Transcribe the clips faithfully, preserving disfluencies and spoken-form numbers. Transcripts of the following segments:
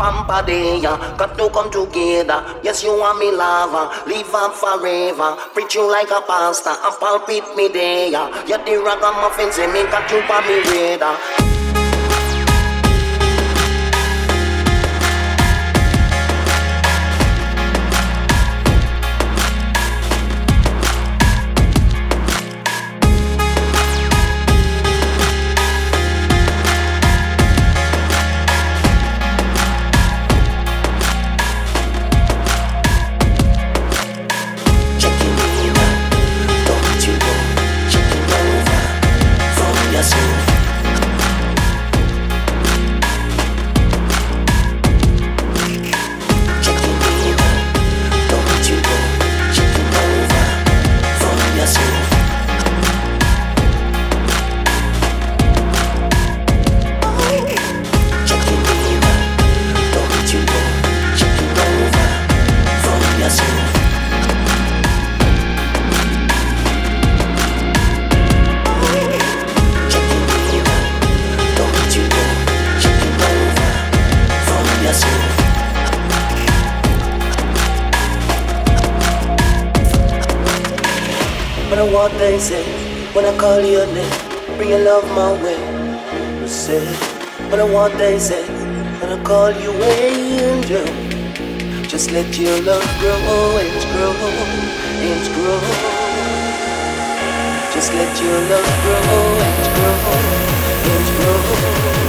Pampadea, got to come together. Yes, you want me lava, live on forever. Preach you like a pastor, and palpate me there. You're the ragamuffin, say me got you on me radar. What they say when I call your name, bring your love my way. You say, but what they say when I call you angel, just let your love grow and grow and grow. Just let your love grow and grow and grow.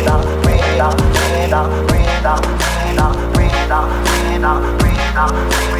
Reda, Reda, Reda, Reda, Reda, Reda, Reda, Reda,